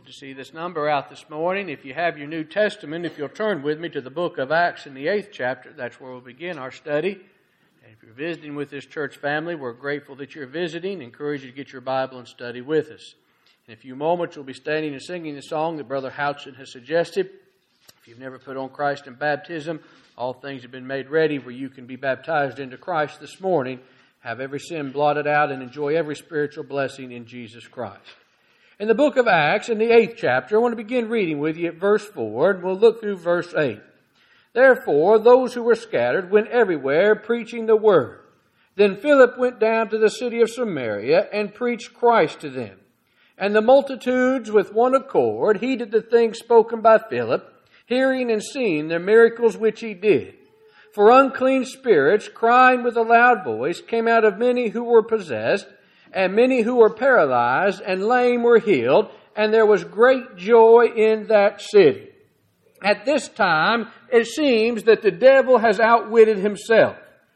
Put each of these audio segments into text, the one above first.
to see this number out this morning. If you have your New Testament, if you'll turn with me to the book of Acts in the 8th chapter, that's where we'll begin our study. And if you're visiting with this church family, we're grateful that you're visiting. Encourage you to get your Bible and study with us. In a few moments, we'll be standing and singing the song that Brother Houchin has suggested. If you've never put on Christ in baptism, all things have been made ready where you can be baptized into Christ this morning, have every sin blotted out, and enjoy every spiritual blessing in Jesus Christ. In the book of Acts, in the 8th chapter, I want to begin reading with you at verse 4, and we'll look through verse 8. Therefore, those who were scattered went everywhere preaching the word. Then Philip went down to the city of Samaria and preached Christ to them. And the multitudes with one accord heeded the things spoken by Philip, hearing and seeing the miracles which he did. For unclean spirits, crying with a loud voice, came out of many who were possessed, and many who were paralyzed and lame were healed, and there was great joy in that city. At this time, it seems that the devil has outwitted himself.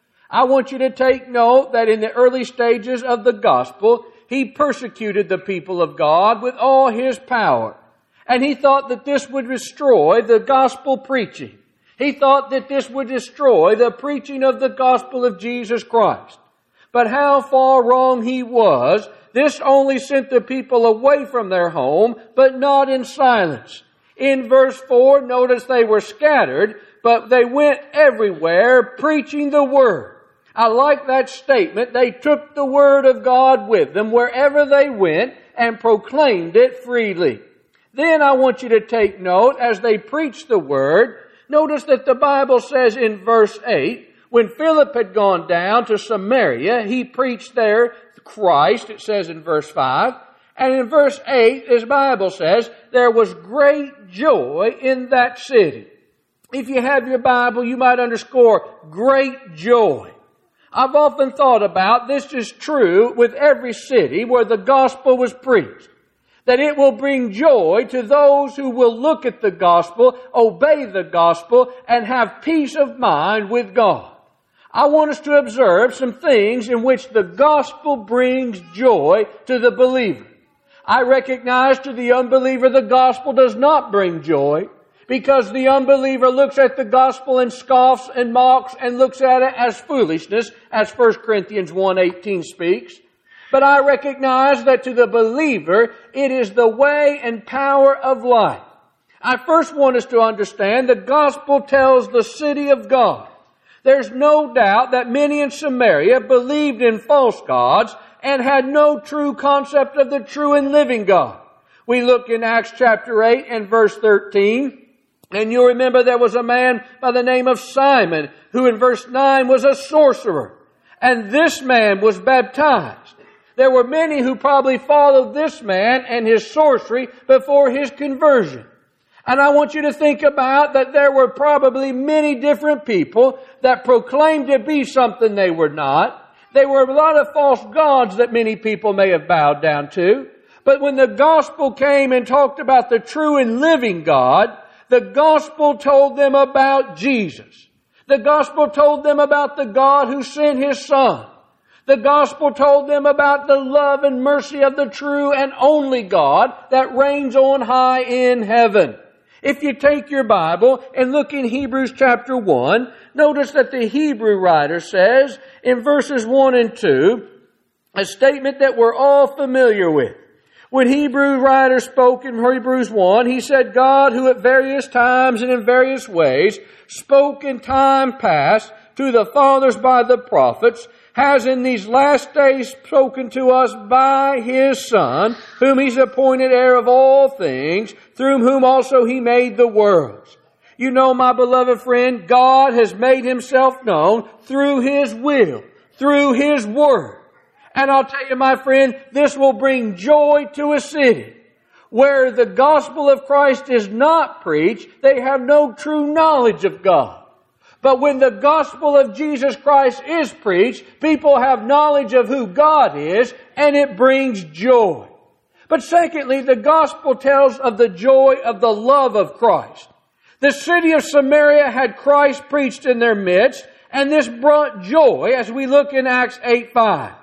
I want you to take note that in the early stages of the gospel, he persecuted the people of God with all his power. And he thought that this would destroy the gospel preaching. He thought that this would destroy the preaching of the gospel of Jesus Christ. But how far wrong he was. This only sent the people away from their home, but not in silence. In verse 4, notice they were scattered, but they went everywhere preaching the word. I like that statement. They took the word of God with them wherever they went and proclaimed it freely. Then I want you to take note, as they preached the word, notice that the Bible says in verse 8, when Philip had gone down to Samaria, he preached there Christ, it says in verse 5. And in verse 8, his Bible says, there was great joy in that city. If you have your Bible, you might underscore great joy. I've often thought about, this is true with every city where the gospel was preached, that it will bring joy to those who will look at the gospel, obey the gospel, and have peace of mind with God. I want us to observe some things in which the gospel brings joy to the believer. I recognize to the unbeliever the gospel does not bring joy, because the unbeliever looks at the gospel and scoffs and mocks and looks at it as foolishness, as 1 Corinthians 1:18 speaks. But I recognize that to the believer, it is the way and power of life. I first want us to understand the gospel tells the city of God. There's no doubt that many in Samaria believed in false gods and had no true concept of the true and living God. We look in Acts chapter 8 and verse 13, and you'll remember there was a man by the name of Simon, who in verse 9 was a sorcerer. And this man was baptized. There were many who probably followed this man and his sorcery before his conversion. And I want you to think about that there were probably many different people that proclaimed to be something they were not. There were a lot of false gods that many people may have bowed down to. But when the gospel came and talked about the true and living God, the gospel told them about Jesus. The gospel told them about the God who sent His Son. The gospel told them about the love and mercy of the true and only God that reigns on high in heaven. If you take your Bible and look in Hebrews chapter 1, notice that the Hebrew writer says in verses 1 and 2, a statement that we're all familiar with. When Hebrew writer spoke in Hebrews 1, he said, God, who at various times and in various ways spoke in time past to the fathers by the prophets, has in these last days spoken to us by His Son, whom He's appointed heir of all things, through whom also He made the worlds. You know, my beloved friend, God has made Himself known through His will, through His Word. And I'll tell you, my friend, this will bring joy to a city where the gospel of Christ is not preached. They have no true knowledge of God. But when the gospel of Jesus Christ is preached, people have knowledge of who God is, and it brings joy. But secondly, the gospel tells of the joy of the love of Christ. The city of Samaria had Christ preached in their midst, and this brought joy as we look in Acts 8:5.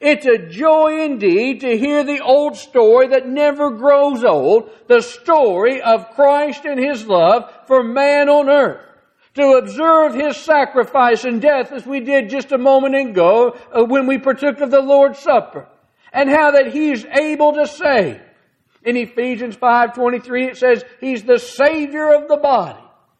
It's a joy indeed to hear the old story that never grows old, the story of Christ and His love for man on earth. To observe His sacrifice and death as we did just a moment ago when we partook of the Lord's Supper. And how that He's able to save. In Ephesians 5:23 it says He's the Savior of the body.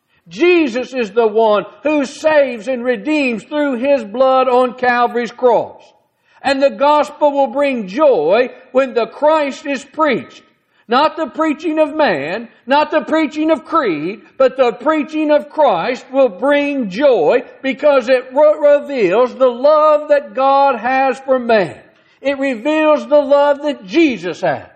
Jesus is the one who saves and redeems through His blood on Calvary's cross. And the gospel will bring joy when the Christ is preached. Not the preaching of man, not the preaching of creed, but the preaching of Christ will bring joy because it reveals the love that God has for man. It reveals the love that Jesus has.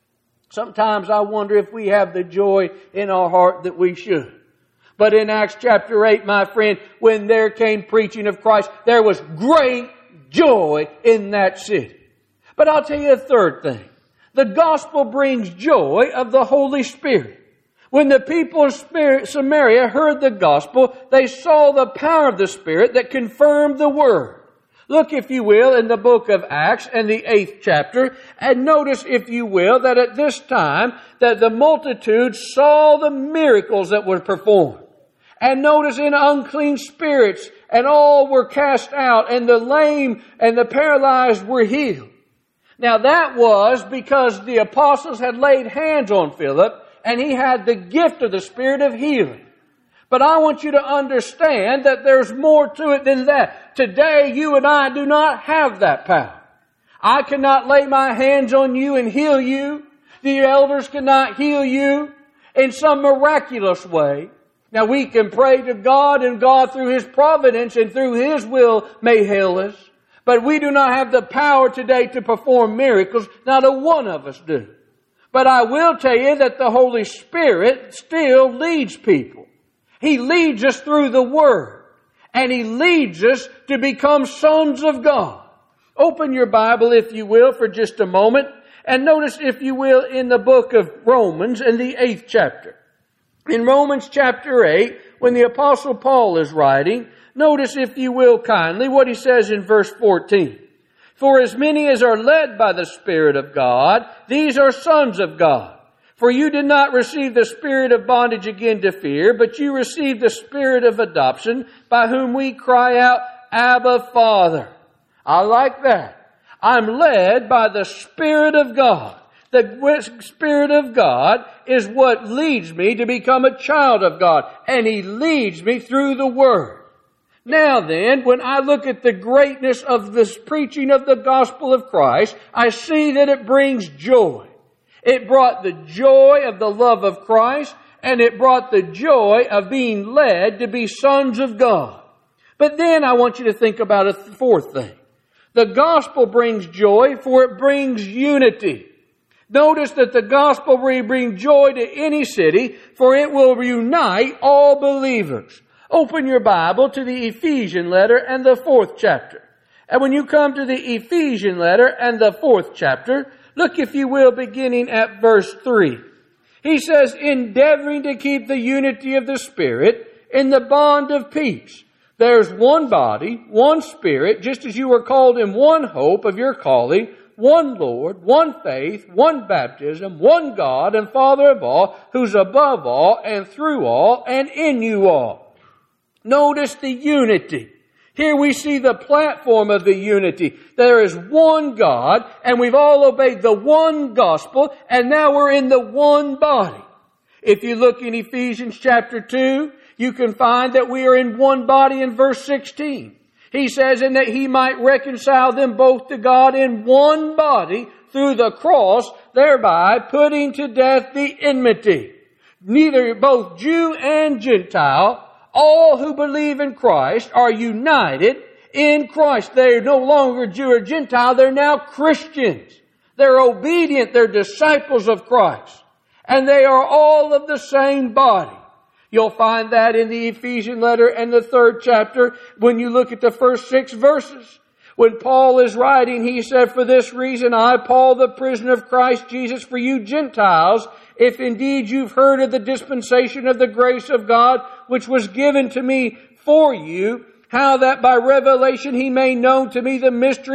Sometimes I wonder if we have the joy in our heart that we should. But in Acts chapter 8, my friend, when there came preaching of Christ, there was great joy in that city. But I'll tell you a third thing. The gospel brings joy of the Holy Spirit. When the people of Samaria heard the gospel, they saw the power of the Spirit that confirmed the word. Look, if you will, in the book of Acts and the 8th chapter, and notice, if you will, that at this time that the multitude saw the miracles that were performed. And notice in unclean spirits, and all were cast out, and the lame and the paralyzed were healed. Now that was because the apostles had laid hands on Philip, and he had the gift of the Spirit of healing. But I want you to understand that there's more to it than that. Today, you and I do not have that power. I cannot lay my hands on you and heal you. The elders cannot heal you in some miraculous way. Now, we can pray to God, and God through His providence and through His will may heal us. But we do not have the power today to perform miracles. Not a one of us do. But I will tell you that the Holy Spirit still leads people. He leads us through the Word. And He leads us to become sons of God. Open your Bible, if you will, for just a moment. And notice, if you will, in the book of Romans in the 8th chapter. In Romans chapter 8, when the Apostle Paul is writing, notice, if you will kindly, what he says in verse 14. For as many as are led by the Spirit of God, these are sons of God. For you did not receive the spirit of bondage again to fear, but you received the Spirit of adoption, by whom we cry out, Abba, Father. I like that. I'm led by the Spirit of God. The Spirit of God is what leads me to become a child of God. And He leads me through the Word. Now then, when I look at the greatness of this preaching of the gospel of Christ, I see that it brings joy. It brought the joy of the love of Christ, and it brought the joy of being led to be sons of God. But then I want you to think about a fourth thing. The gospel brings joy, for it brings unity. Notice that the gospel will bring joy to any city, for it will reunite all believers. Open your Bible to the Ephesian letter and the 4th chapter. And when you come to the Ephesian letter and the 4th chapter, look, if you will, beginning at verse 3. He says, endeavoring to keep the unity of the Spirit in the bond of peace. There's one body, one Spirit, just as you were called in one hope of your calling, one Lord, one faith, one baptism, one God and Father of all, who's above all and through all and in you all. Notice the unity. Here we see the platform of the unity. There is one God, and we've all obeyed the one gospel, and now we're in the one body. If you look in Ephesians chapter 2, you can find that we are in one body in verse 16. He says, and that He might reconcile them both to God in one body through the cross, thereby putting to death the enmity. Neither both Jew and Gentile, all who believe in Christ are united in Christ. They're no longer Jew or Gentile. They're now Christians. They're obedient. They're disciples of Christ. And they are all of the same body. You'll find that in the Ephesian letter and the 3rd chapter when you look at the first 6 verses. When Paul is writing, he said, for this reason I, Paul, the prisoner of Christ Jesus, for you Gentiles, if indeed you've heard of the dispensation of the grace of God, which was given to me for you, how that by revelation He made known to me the mystery,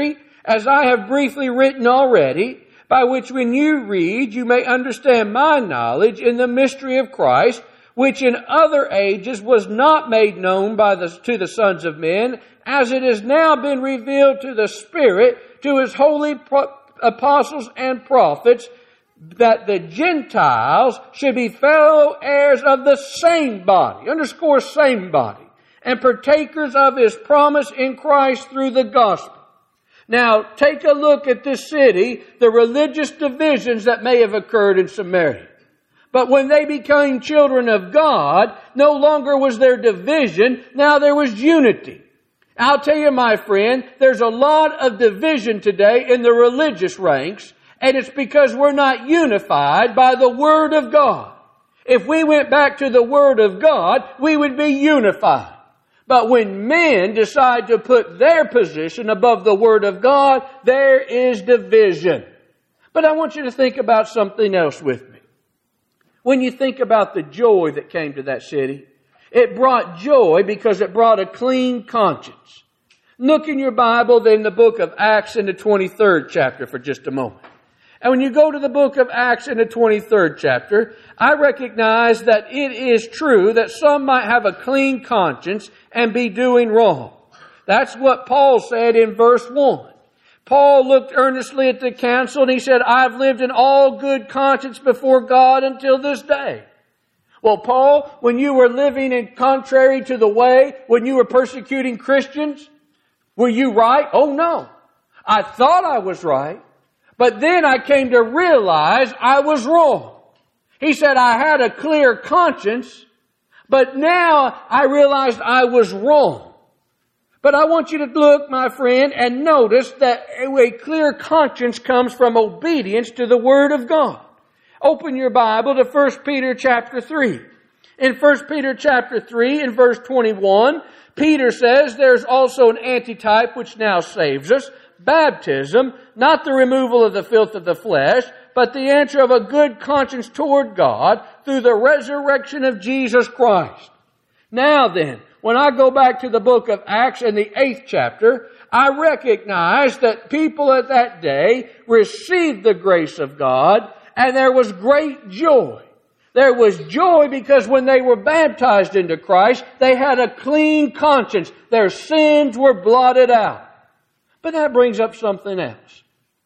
as I have briefly written already, by which when you read, you may understand my knowledge in the mystery of Christ, which in other ages was not made known to the sons of men, as it has now been revealed to the Spirit, to His holy apostles and prophets, that the Gentiles should be fellow heirs of the same body, underscore same body, and partakers of His promise in Christ through the gospel. Now, take a look at this city, the religious divisions that may have occurred in Samaria. But when they became children of God, no longer was there division, now there was unity. I'll tell you, my friend, there's a lot of division today in the religious ranks, and it's because we're not unified by the Word of God. If we went back to the Word of God, we would be unified. But when men decide to put their position above the Word of God, there is division. But I want you to think about something else with me. When you think about the joy that came to that city, it brought joy because it brought a clean conscience. Look in your Bible then the book of Acts in the 23rd chapter for just a moment. And when you go to the book of Acts in the 23rd chapter, I recognize that it is true that some might have a clean conscience and be doing wrong. That's what Paul said in verse 1. Paul looked earnestly at the council and he said, I've lived in all good conscience before God until this day. Well, Paul, when you were living in contrary to the way, when you were persecuting Christians, were you right? Oh no. I thought I was right. But then I came to realize I was wrong. He said I had a clear conscience, but now I realized I was wrong. But I want you to look, my friend, and notice that a clear conscience comes from obedience to the Word of God. Open your Bible to 1 Peter chapter 3. In 1 Peter chapter 3, in verse 21, Peter says there's also an antitype which now saves us. Baptism, not the removal of the filth of the flesh, but the answer of a good conscience toward God through the resurrection of Jesus Christ. Now then, when I go back to the book of Acts in the 8th chapter, I recognize that people at that day received the grace of God, and there was great joy. There was joy because when they were baptized into Christ, they had a clean conscience. Their sins were blotted out. But that brings up something else.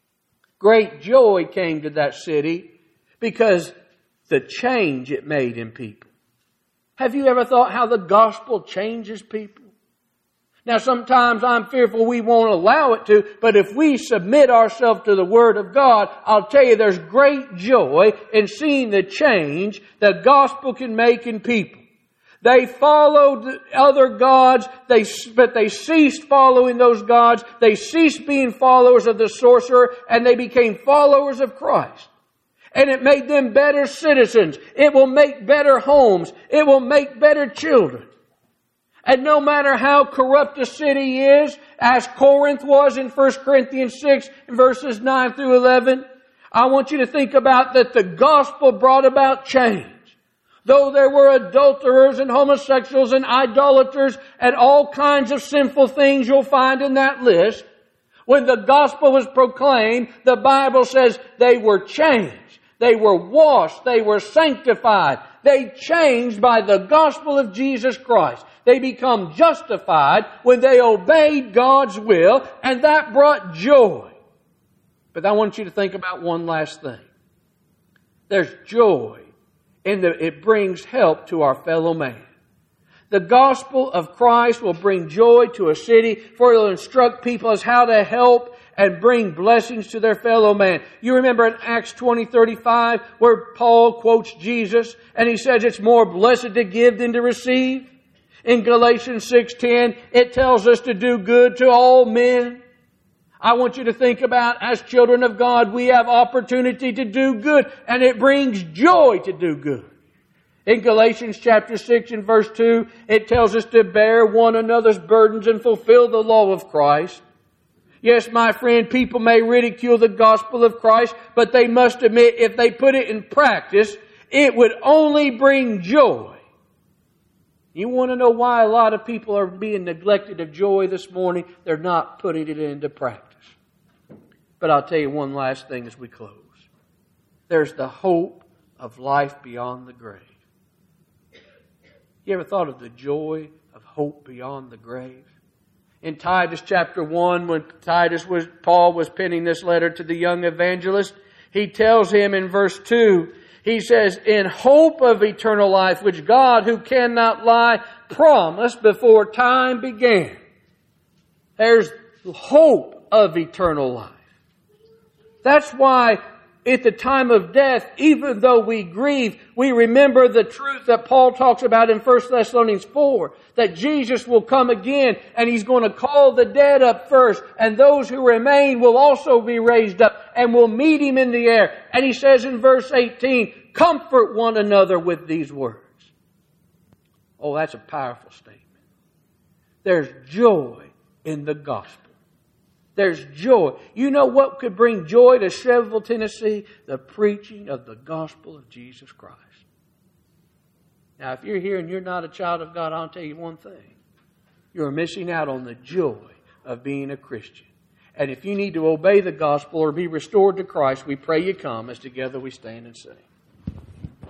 Great joy came to that city because the change it made in people. Have you ever thought how the gospel changes people? Now sometimes I'm fearful we won't allow it to, but if we submit ourselves to the Word of God, I'll tell you there's great joy in seeing the change the gospel can make in people. They followed other gods, but they ceased following those gods. They ceased being followers of the sorcerer, and they became followers of Christ. And it made them better citizens. It will make better homes. It will make better children. And no matter how corrupt a city is, as Corinth was in 1 Corinthians 6, verses 9 through 11, I want you to think about that the gospel brought about change. Though there were adulterers and homosexuals and idolaters and all kinds of sinful things you'll find in that list, when the gospel was proclaimed, the Bible says they were changed. They were washed. They were sanctified. They changed by the gospel of Jesus Christ. They become justified when they obeyed God's will, and that brought joy. But I want you to think about one last thing. There's joy. It brings help to our fellow man. The gospel of Christ will bring joy to a city, for it will instruct people as how to help and bring blessings to their fellow man. You remember in Acts 20:35 where Paul quotes Jesus and he says it's more blessed to give than to receive. In Galatians 6:10 it tells us to do good to all men. I want you to think about, as children of God, we have opportunity to do good, and it brings joy to do good. In Galatians chapter 6 and verse 2, it tells us to bear one another's burdens and fulfill the law of Christ. Yes, my friend, people may ridicule the gospel of Christ, but they must admit if they put it in practice, it would only bring joy. You want to know why a lot of people are being neglected of joy this morning? They're not putting it into practice. But I'll tell you one last thing as we close. There's the hope of life beyond the grave. You ever thought of the joy of hope beyond the grave? In Titus chapter 1, when Paul was penning this letter to the young evangelist, he tells him in verse 2, he says, in hope of eternal life, which God, who cannot lie, promised before time began. There's hope of eternal life. That's why at the time of death, even though we grieve, we remember the truth that Paul talks about in 1 Thessalonians 4, that Jesus will come again and He's going to call the dead up first, and those who remain will also be raised up and will meet Him in the air. And He says in verse 18, comfort one another with these words. Oh, that's a powerful statement. There's joy in the gospel. There's joy. You know what could bring joy to Shreveville, Tennessee? The preaching of the gospel of Jesus Christ. Now, if you're here and you're not a child of God, I'll tell you one thing. You're missing out on the joy of being a Christian. And if you need to obey the gospel or be restored to Christ, we pray you come as together we stand and sing.